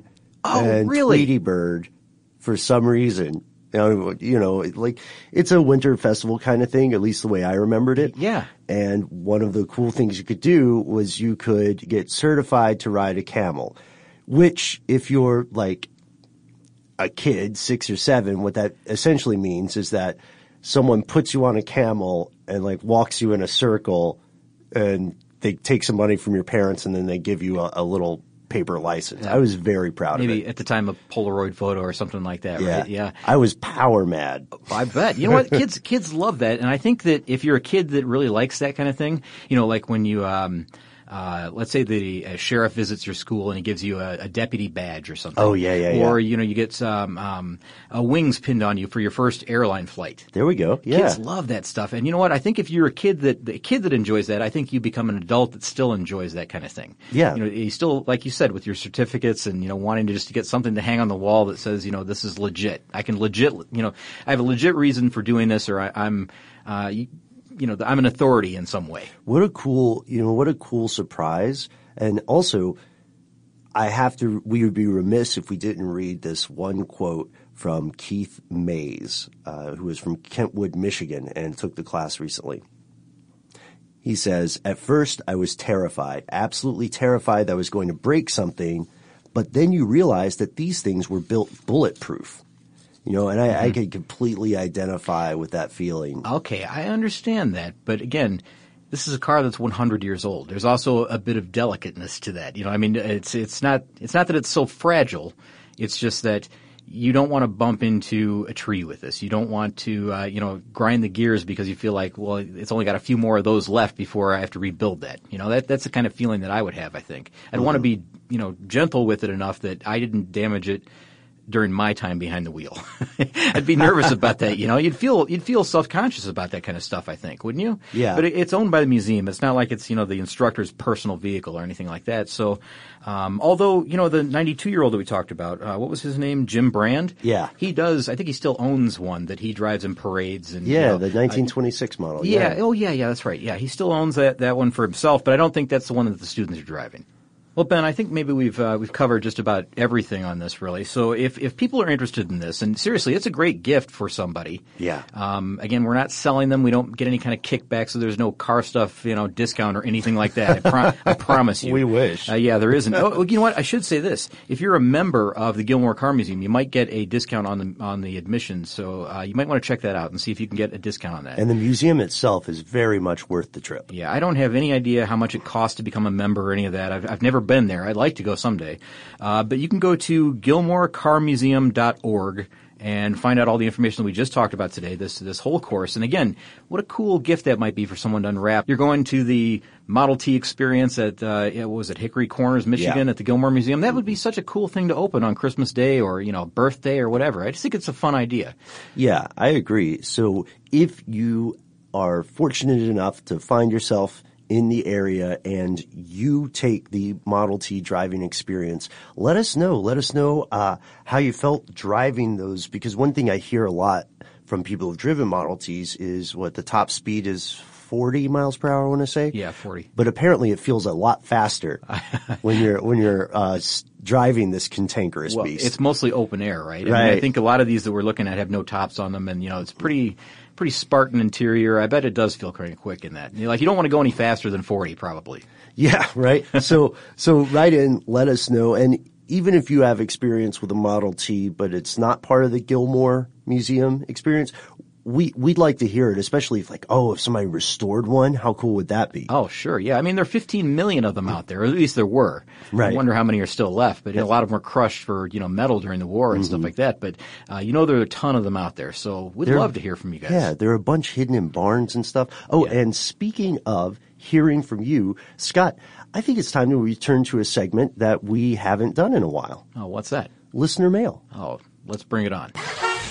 Oh, and really? Tweety Bird, for some reason, you know, you know, like it's a winter festival kind of thing, at least the way I remembered it. Yeah. And one of the cool things you could do was you could get certified to ride a camel, which if you're like a kid, six or seven, what that essentially means is that someone puts you on a camel and like walks you in a circle and they take some money from your parents and then they give you a, a little paper license. I was very proud Maybe of it. at the time a Polaroid photo or something like that, Yeah. right? Yeah. I was power mad. I bet. You know what? Kids, kids love that. And I think that if you're a kid that really likes that kind of thing, you know, like when you, um, uh, let's say the uh, sheriff visits your school and he gives you a, a deputy badge or something. Oh, yeah, yeah, Or, yeah. you know, you get some, um, uh, wings pinned on you for your first airline flight. There we go. Yeah. Kids love that stuff. And you know what? I think if you're a kid that, a kid that enjoys that, I think you become an adult that still enjoys that kind of thing. Yeah. You know, you still, like you said, with your certificates and, you know, wanting to just to get something to hang on the wall that says, you know, this is legit. I can legit, you know, I have a legit reason for doing this, or I, I'm, uh, you, you know, I'm an authority in some way. What a cool, you know, what a cool surprise. And also, I have to, we would be remiss if we didn't read this one quote from Keith Mays, uh, who is from Kentwood, Michigan, and took the class recently. He says, "At first I was terrified, absolutely terrified that I was going to break something, but then you realize that these things were built bulletproof." You know, and I, mm-hmm. I could completely identify with that feeling. Okay, I understand that. But again, this is a car that's one hundred years old. There's also a bit of delicateness to that. You know, I mean, it's it's not it's not that it's so fragile. It's just that you don't want to bump into a tree with this. You don't want to, uh, you know, grind the gears because you feel like, well, it's only got a few more of those left before I have to rebuild that. You know, that that's the kind of feeling that I would have, I think. I'd mm-hmm. want to be, you know, gentle with it enough that I didn't damage it during my time behind the wheel. I'd be nervous about that, you know. You'd feel you'd feel self-conscious about that kind of stuff, I think, wouldn't you? Yeah. But it, it's owned by the museum. It's not like it's, you know, the instructor's personal vehicle or anything like that. So, um, although, you know, the ninety-two-year-old that we talked about, uh, what was his name? Jim Brand? Yeah. He does, I think he still owns one that he drives in parades and, Yeah, you know, the nineteen twenty-six uh, model. Yeah. yeah. Oh, yeah, yeah, that's right. Yeah, he still owns that, that one for himself, but I don't think that's the one that the students are driving. Well, Ben, I think maybe we've uh, we've covered just about everything on this, really. So if if people are interested in this, and seriously, it's a great gift for somebody. Yeah. Um, again, we're not selling them. We don't get any kind of kickback, so there's no car stuff, you know, discount or anything like that. I, pro- I promise you. We wish. Uh, yeah, there isn't. Oh, you know what? I should say this: if you're a member of the Gilmore Car Museum, you might get a discount on the on the admission. So uh, you might want to check that out and see if you can get a discount on that. And the museum itself is very much worth the trip. Yeah, I don't have any idea how much it costs to become a member or any of that. I've, I've never been there. I'd like to go someday. Uh, but you can go to gilmore car museum dot org and find out all the information that we just talked about today, this this whole course. And again, what a cool gift that might be for someone to unwrap. You're going to the Model T experience at, uh, what was it, Hickory Corners, Michigan, yeah. at the Gilmore Museum. That would be such a cool thing to open on Christmas Day or, you know, birthday or whatever. I just think it's a fun idea. Yeah, I agree. So if you are fortunate enough to find yourself in the area and you take the Model T driving experience, let us know. Let us know uh, how you felt driving those, because one thing I hear a lot from people who've driven Model Ts is what the top speed is forty miles per hour, I want to say. Yeah, forty. But apparently it feels a lot faster when you're when you're uh, driving this cantankerous well, beast. It's mostly open air, right? I Right. mean, I think a lot of these that we're looking at have no tops on them, and you know, it's pretty pretty Spartan interior. I bet it does feel kind of quick in that. You know, like you don't want to go any faster than forty, probably. Yeah, right. so so write in, let us know, and even if you have experience with a Model T, but it's not part of the Gilmore Museum experience, we we'd like to hear it, especially if like, oh, if somebody restored one, how cool would that be? Oh, sure. Yeah. I mean, there are fifteen million of them out there, or at least there were. Right. I wonder how many are still left, but you know, a lot of them were crushed for, you know, metal during the war and mm-hmm. stuff like that. But, uh, you know, there are a ton of them out there. So we'd there, love to hear from you guys. Yeah. There are a bunch hidden in barns and stuff. Oh, yeah. And speaking of hearing from you, Scott, I think it's time to return to a segment that we haven't done in a while. Oh, what's that? Listener mail. Oh, let's bring it on.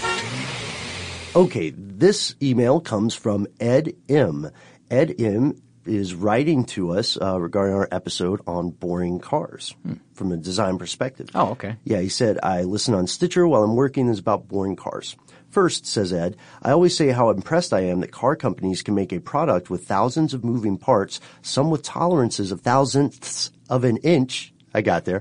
Okay, this email comes from Ed M. Ed M is writing to us uh, regarding our episode on boring cars hmm. from a design perspective. Oh, okay. Yeah, he said, I listen on Stitcher while I'm working. It's about boring cars. First, says Ed, I always say how impressed I am that car companies can make a product with thousands of moving parts, some with tolerances of thousandths of an inch. I got there.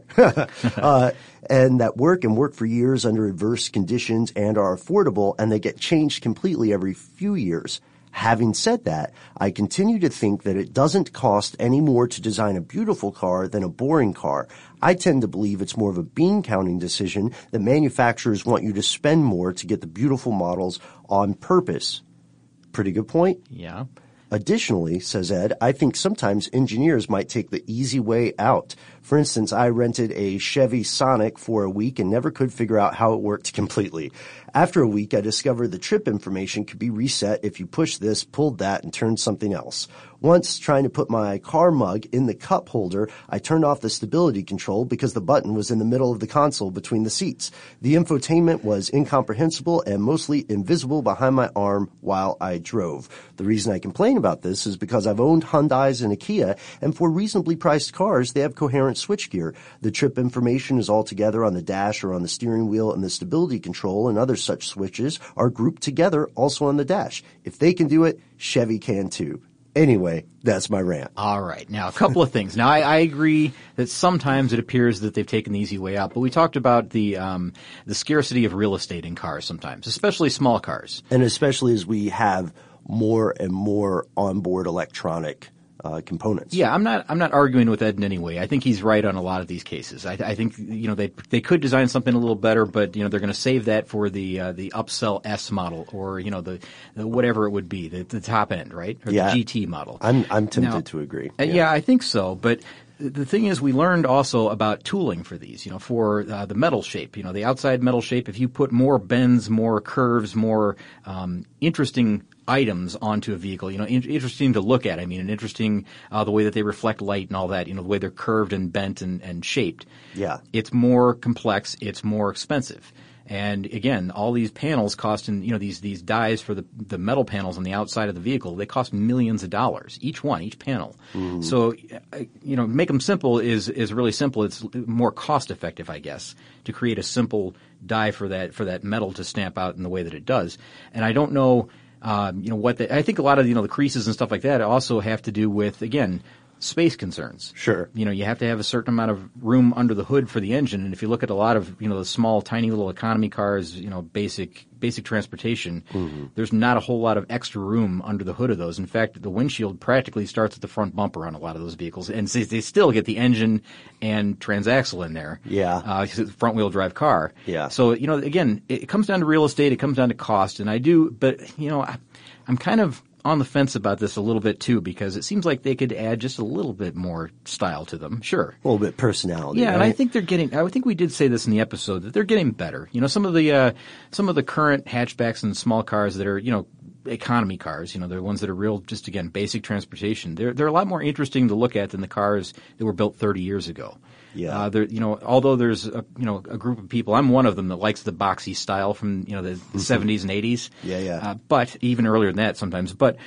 uh, and that work and work for years under adverse conditions and are affordable, and they get changed completely every few years. Having said that, I continue to think that it doesn't cost any more to design a beautiful car than a boring car. I tend to believe it's more of a bean counting decision that manufacturers want you to spend more to get the beautiful models on purpose. Pretty good point? Yeah. Additionally, says Ed, I think sometimes engineers might take the easy way out. For instance, I rented a Chevy Sonic for a week and never could figure out how it worked completely. After a week, I discovered the trip information could be reset if you push this, pulled that, and turned something else. Once, trying to put my car mug in the cup holder, I turned off the stability control because the button was in the middle of the console between the seats. The infotainment was incomprehensible and mostly invisible behind my arm while I drove. The reason I complain about this is because I've owned Hyundais and a Kia, and for reasonably priced cars, they have coherent switchgear. The trip information is all together on the dash or on the steering wheel, and the stability control and other such switches are grouped together also on the dash. If they can do it, Chevy can too. Anyway, that's my rant. All right. Now, a couple of things. Now, I, I agree that sometimes it appears that they've taken the easy way out, but we talked about the um, the scarcity of real estate in cars sometimes, especially small cars. And especially as we have more and more onboard electronic uh, components. Yeah, I'm not I'm not arguing with Ed in any way. I think he's right on a lot of these cases. I, I think you know they they could design something a little better, but you know they're going to save that for the uh, the upsell S model or you know the, the whatever it would be, the, the top end, right? Or yeah. the G T model. I'm I'm tempted now, to agree. Yeah. yeah, I think so, but the thing is, we learned also about tooling for these, you know, for uh, the metal shape, you know, the outside metal shape. If you put more bends, more curves, more um, interesting items onto a vehicle, you know, in- interesting to look at. I mean, and interesting uh, the way that they reflect light and all that, you know, the way they're curved and bent and, and shaped. Yeah. It's more complex. It's more expensive. And again, all these panels cost, in, you know, these these dies for the the metal panels on the outside of the vehicle, they cost millions of dollars each one, each panel. Mm. So, you know, make them simple is is really simple. It's more cost effective, I guess, to create a simple die for that for that metal to stamp out in the way that it does. And I don't know, um, you know, what the, I think a lot of you know the creases and stuff like that also have to do with again. Space concerns. Sure. You know, you have to have a certain amount of room under the hood for the engine. And if you look at a lot of, you know, the small, tiny little economy cars, you know, basic, basic transportation, mm-hmm. there's not a whole lot of extra room under the hood of those. In fact, the windshield practically starts at the front bumper on a lot of those vehicles. And they still get the engine and transaxle in there. Yeah. Uh, front wheel drive car. Yeah. So, you know, again, it comes down to real estate. It comes down to cost. And I do, but, you know, I, I'm kind of on the fence about this a little bit too, because it seems like they could add just a little bit more style to them. Sure. A little bit personality. Yeah, right? and I think they're getting, I think we did say this in the episode, that they're getting better. You know, some of the, uh, some of the current hatchbacks and small cars that are, you know, economy cars, you know, they're ones that are real, just again, basic transportation. They're, they're a lot more interesting to look at than the cars that were built thirty years ago. Yeah. Uh, there, you know, although there's a, you know, a group of people, I'm one of them that likes the boxy style from, you know, the mm-hmm. seventies and eighties. Yeah, yeah. Uh, but even earlier than that sometimes, but,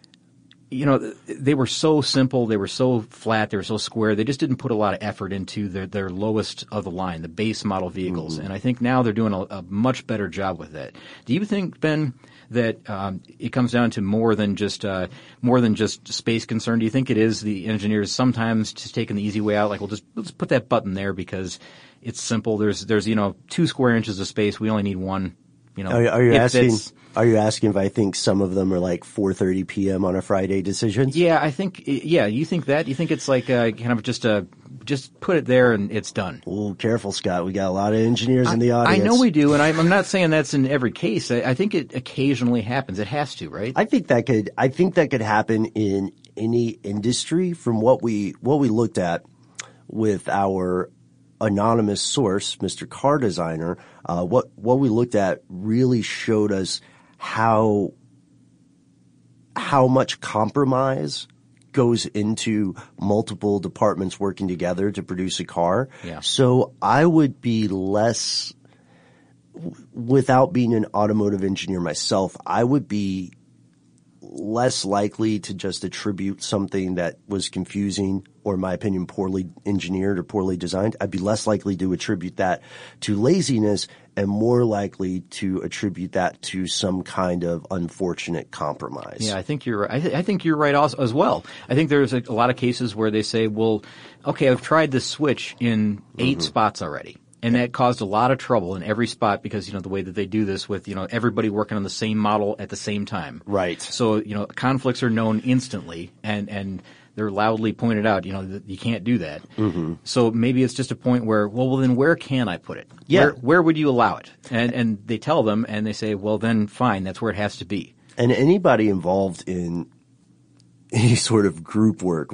you know, they were so simple, they were so flat, they were so square, they just didn't put a lot of effort into their, their lowest of the line, the base model vehicles. Mm-hmm. And I think now they're doing a, a much better job with that. Do you think, Ben, that um, it comes down to more than just uh, more than just space concern? Do you think it is the engineers sometimes just taking the easy way out, like, we'll just, we'll just put that button there because it's simple, there's, there's, you know, two square inches of space, we only need one. You know, are, are you asking? Are you asking if I think some of them are like four thirty p.m. on a Friday decisions? Yeah, I think. Yeah, you think that? You think it's like uh, kind of just a just put it there and it's done? Oh, careful, Scott. We got a lot of engineers I, in the audience. I know we do, and I'm, I'm not saying that's in every case. I, I think it occasionally happens. It has to, right? I think that could. I think that could happen in any industry. From what we what we looked at with our anonymous source, Mister Car Designer, uh, what, what we looked at really showed us how, how much compromise goes into multiple departments working together to produce a car. Yeah. So I would be less, without being an automotive engineer myself, I would be less likely to just attribute something that was confusing or, in my opinion, poorly engineered or poorly designed. I'd be less likely to attribute that to laziness am more likely to attribute that to some kind of unfortunate compromise. Yeah, I think you're right. I, th- I think you're right also, as well. I think there's a, a lot of cases where they say, well, okay, I've tried this switch in eight mm-hmm. spots already. And that caused a lot of trouble in every spot because, you know, the way that they do this with, you know, everybody working on the same model at the same time. Right. So, you know, conflicts are known instantly and, and they're loudly pointed out, you know, that you can't do that. Mm-hmm. So maybe it's just a point where, well, well, then where can I put it? Yeah. Where, where would you allow it? And, and they tell them and they say, well, then fine, that's where it has to be. And anybody involved in any sort of group work,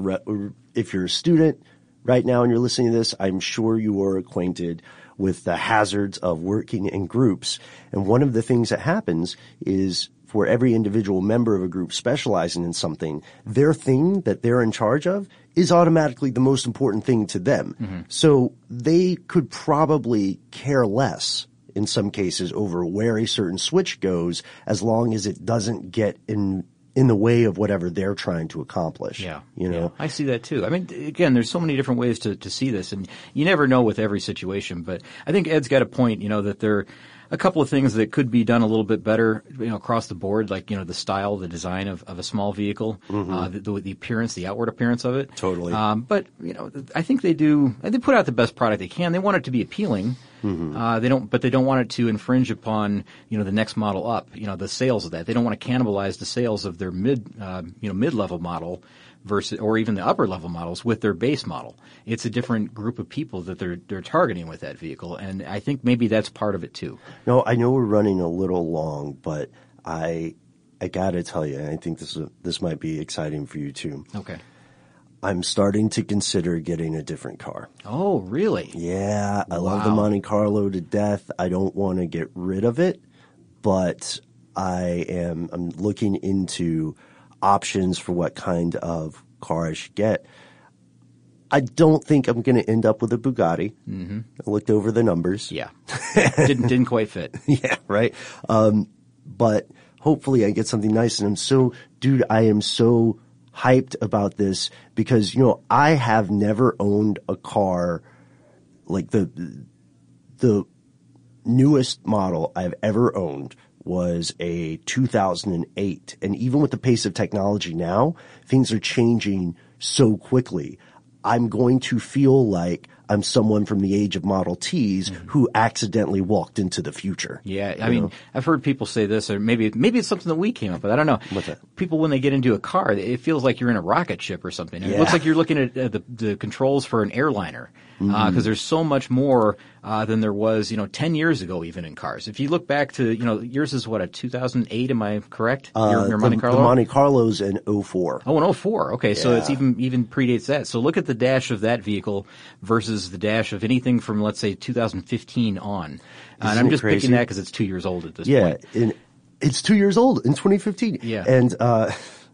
if you're a student right now and you're listening to this, I'm sure you are acquainted with the hazards of working in groups. And one of the things that happens is for every individual member of a group specializing in something, their thing that they're in charge of is automatically the most important thing to them. Mm-hmm. So they could probably care less in some cases over where a certain switch goes as long as it doesn't get in in the way of whatever they're trying to accomplish. Yeah. You know? Yeah. I see that too. I mean, again, there's so many different ways to, to see this and you never know with every situation, but I think Ed's got a point, you know, that there are a couple of things that could be done a little bit better, you know, across the board, like, you know, the style, the design of, of a small vehicle, mm-hmm. uh, the, the, the appearance, the outward appearance of it. Totally. Um, but, you know, I think they do, they put out the best product they can. They want it to be appealing. Mm-hmm. Uh, they don't, but they don't want it to infringe upon, you know, the next model up, you know, the sales of that. They don't want to cannibalize the sales of their mid, uh, you know, mid-level model versus, or even the upper level models with their base model. It's a different group of people that they're, they're targeting with that vehicle. And I think maybe that's part of it too. No, I know we're running a little long, but I, I gotta tell you, and I think this is, this might be exciting for you too. Okay. I'm starting to consider getting a different car. Oh, really? Yeah, I wow. love the Monte Carlo to death. I don't want to get rid of it, but I am I'm looking into options for what kind of car I should get. I don't think I'm going to end up with a Bugatti. Mm-hmm. I looked over the numbers. Yeah, didn't didn't quite fit. Yeah, right. Um, but hopefully I get something nice. And I'm so, dude, I am so hyped about this because, you know, I have never owned a car like the the newest model I've ever owned was a two thousand eight. And even with the pace of technology now, things are changing so quickly. I'm going to feel like I'm someone from the age of Model Ts mm-hmm. who accidentally walked into the future. Yeah, I mean, know? I've heard people say this, or maybe maybe it's something that we came up with. I don't know. What's that? People, when they get into a car, it feels like you're in a rocket ship or something. Yeah. It looks like you're looking at uh, the, the controls for an airliner because mm-hmm. uh, there's so much more uh, than there was, you know, ten years ago even in cars. If you look back to, you know, yours is what, a two thousand eight, am I correct? Uh, your, your Monte the, Carlo? The Monte Carlo's in oh four. Oh, in oh four. Okay, yeah. so it's even even predates that. So look at the dash of that vehicle versus the dash of anything from, let's say, two thousand fifteen on. Uh, and I'm just crazy? picking that because it's two years old at this yeah, point. Yeah, it's two years old in twenty fifteen. Yeah. And uh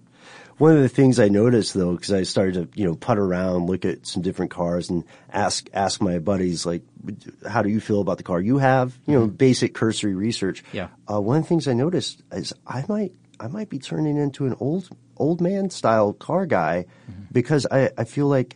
one of the things I noticed, though, because I started to, you know, putt around, look at some different cars and ask ask my buddies, like, how do you feel about the car you have? You know, mm-hmm. basic cursory research. Yeah. Uh, one of the things I noticed is I might I might be turning into an old old man style car guy mm-hmm. because I, I feel like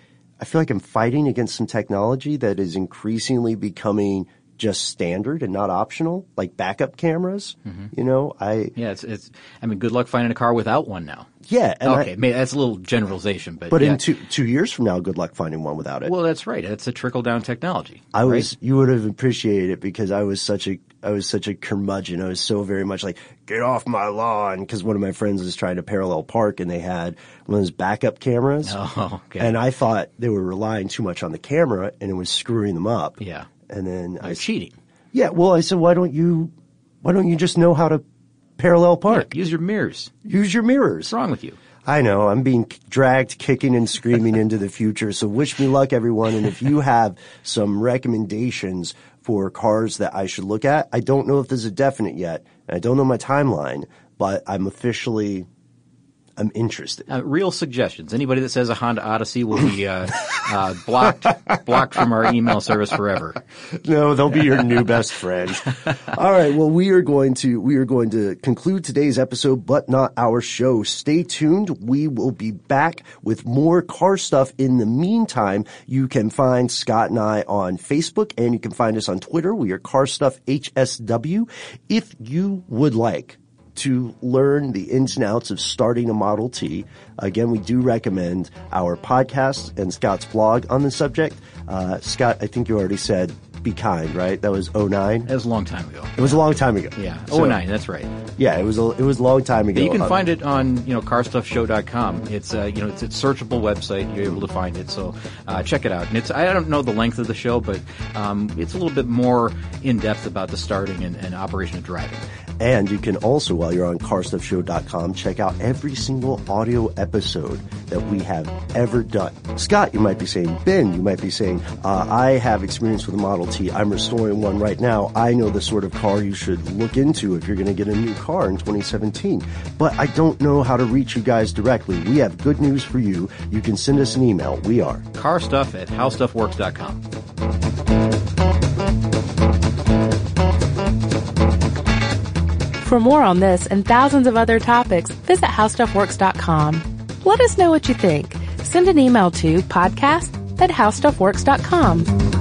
I feel like I'm fighting against some technology that is increasingly becoming just standard and not optional, like backup cameras. Mm-hmm. You know, I yeah, it's it's. I mean, good luck finding a car without one now. Yeah, and okay, I, maybe that's a little generalization, but but yeah. in two two years from now, good luck finding one without it. Well, that's right. It's a trickle down technology. I right? was you would have appreciated it because I was such a I was such a curmudgeon. I was so very much like, get off my lawn, because one of my friends was trying to parallel park and they had one of those backup cameras. Oh, okay. And I thought they were relying too much on the camera and it was screwing them up. Yeah. And then You're I cheating. Yeah, well, I said, why don't you, why don't you just know how to parallel park? Yeah, use your mirrors. Use your mirrors. What's wrong with you? I know. I'm being dragged kicking and screaming into the future. So wish me luck, everyone. And if you have some recommendations for cars that I should look at, I don't know if there's a definite yet. And I don't know my timeline, but I'm officially, I'm interested. Uh, real suggestions. Anybody that says a Honda Odyssey will be uh, uh, blocked blocked from our email service forever. No, they'll be your new best friend. All right. Well, we are going to we are going to conclude today's episode, but not our show. Stay tuned. We will be back with more car stuff. In the meantime, you can find Scott and I on Facebook, and you can find us on Twitter. We are Car Stuff H S W. If you would like to learn the ins and outs of starting a Model T, again, we do recommend our podcast and Scott's blog on the subject. Uh, Scott, I think you already said Be Kind, right? That was oh nine? That was a long time ago. It was a long time ago. Yeah, So- oh nine, that's right. Yeah, it was a, it was a long time ago. You can Um, find it on, you know, car stuff show dot com. It's uh, you know, it's a searchable website. You're able to find it, so uh, check it out. And it's I don't know the length of the show, but um, it's a little bit more in depth about the starting and, and operation of driving. And you can also, while you're on car stuff show dot com, check out every single audio episode that we have ever done. Scott, you might be saying, Ben, you might be saying, uh, I have experience with a Model T. I'm restoring one right now. I know the sort of car you should look into if you're going to get a new car in twenty seventeen. But I don't know how to reach you guys directly. We have good news for you. You can send us an email. We are Carstuff at how stuff works dot com. For more on this and thousands of other topics, visit how stuff works dot com. Let us know what you think. Send an email to podcast at how stuff works dot com.